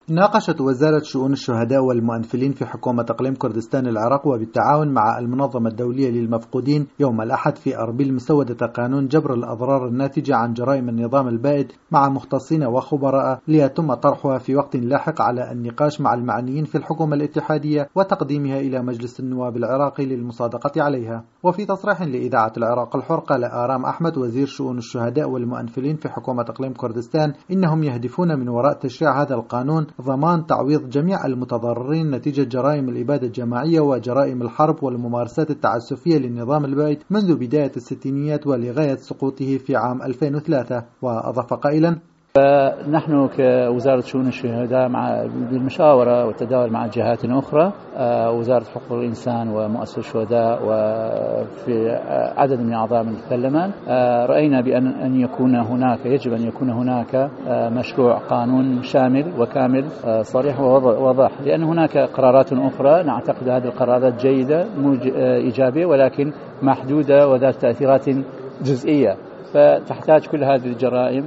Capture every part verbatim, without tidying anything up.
ناقشت وزارة شؤون الشهداء والمؤنفلين في حكومة إقليم كردستان العراق وبالتعاون مع المنظمة الدولية للمفقودين يوم الأحد في أربيل مسودة قانون جبر الأضرار الناتجة عن جرائم النظام البائد مع مختصين وخبراء ليتم طرحها في وقت لاحق على النقاش مع المعنيين في الحكومة الاتحادية وتقديمها إلى مجلس النواب العراقي للمصادقة عليها. وفي تصريح لإذاعة العراق الحر قال آرام أحمد وزير شؤون الشهداء والمؤنفلين في حكومة إقليم كردستان إنهم يهدفون من وراء تشريع هذا القانون ضمان تعويض جميع المتضررين نتيجة جرائم الإبادة الجماعية وجرائم الحرب والممارسات التعسفية للنظام البائد منذ بداية الستينيات ولغاية سقوطه في عام ألفين وثلاثة. وأضاف قائلا: نحن كوزارة شؤون الشهداء مع بالمشاورة والتداول مع جهات أخرى، وزارة حقوق الإنسان ومؤسسة الشهداء وفي عدد من أعضاء من البرلمان، رأينا بأن أن يكون هناك يجب أن يكون هناك مشروع قانون شامل وكامل صريح وواضح، لأن هناك قرارات أخرى نعتقد هذه القرارات جيدة إيجابية ولكن محدودة وذات تأثيرات جزئية، فتحتاج كل هذه الجرائم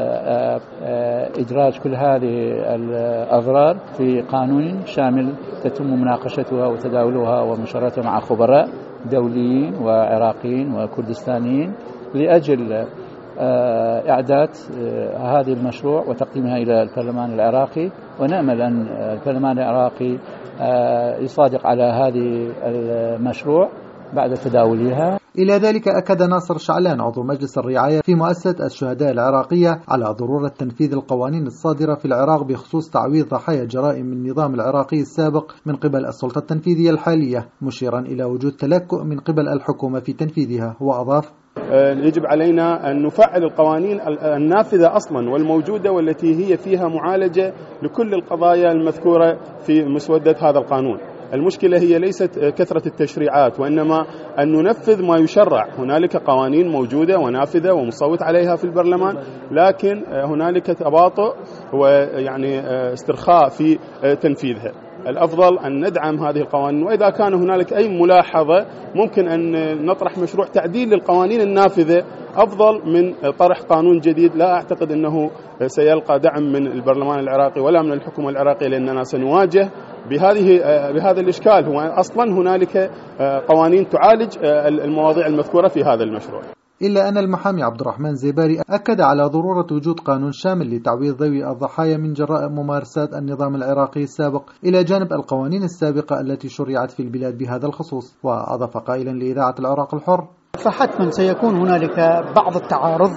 وإدراج كل هذه الأضرار في قانون شامل تتم مناقشتها وتداولها ومشاركتها مع خبراء دوليين وعراقيين وكردستانيين لأجل إعداد هذه المشروع وتقديمها إلى البرلمان العراقي، ونأمل أن البرلمان العراقي يصادق على هذه المشروع بعد تداولها. إلى ذلك أكد ناصر شعلان عضو مجلس الرعاية في مؤسسة الشهداء العراقية على ضرورة تنفيذ القوانين الصادرة في العراق بخصوص تعويض ضحايا جرائم النظام العراقي السابق من قبل السلطة التنفيذية الحالية، مشيرا إلى وجود تلكؤ من قبل الحكومة في تنفيذها. وأضاف: يجب علينا أن نفعل القوانين النافذة أصلا والموجودة والتي هي فيها معالجة لكل القضايا المذكورة في مسودة هذا القانون. المشكلة هي ليست كثرة التشريعات وإنما أن ننفذ ما يشرع. هنالك قوانين موجودة ونافذة ومصوت عليها في البرلمان، لكن هنالك تباطؤ ويعني استرخاء في تنفيذها. الأفضل أن ندعم هذه القوانين، وإذا كان هنالك أي ملاحظة ممكن أن نطرح مشروع تعديل للقوانين النافذة أفضل من طرح قانون جديد. لا أعتقد أنه سيلقى دعم من البرلمان العراقي ولا من الحكومة العراقية، لأننا سنواجه بهذه بهذا الإشكال. هو أصلا هنالك قوانين تعالج المواضيع المذكورة في هذا المشروع. إلا أن المحامي عبد الرحمن زيباري أكد على ضرورة وجود قانون شامل لتعويض ذوي الضحايا من جراء ممارسات النظام العراقي السابق إلى جانب القوانين السابقة التي شرعت في البلاد بهذا الخصوص. وأضاف قائلا لإذاعة العراق الحر: فحتما سيكون هنالك بعض التعارض،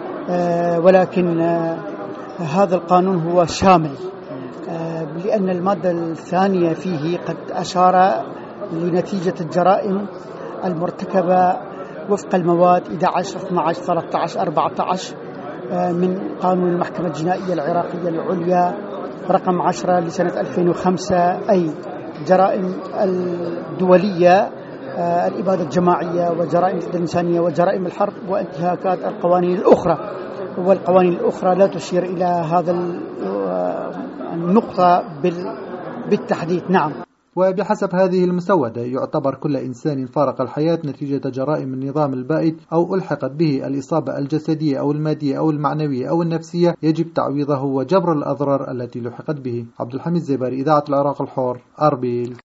ولكن هذا القانون هو شامل، لأن المادة الثانية فيه قد أشار لنتيجة الجرائم المرتكبة وفق المواد إحدى عشر اثني عشر ثلاثة عشر أربعة عشر من قانون المحكمة الجنائية العراقية العليا رقم عشرة لسنة ألفين وخمسة، أي جرائم الدولية، الإبادة الجماعية وجرائم الإنسانية وجرائم الحرب وانتهاكات القوانين الأخرى. والقوانين الأخرى لا تشير إلى هذا النقطة بالتحديد. نعم. وبحسب هذه المسودة يعتبر كل إنسان فارق الحياة نتيجة جرائم النظام البائد أو ألحقت به الإصابة الجسدية أو المادية أو المعنوية أو النفسية يجب تعويضه وجبر الأضرار التي لحقت به. عبد الحميد زيباري، إذاعة العراق الحر، أربيل.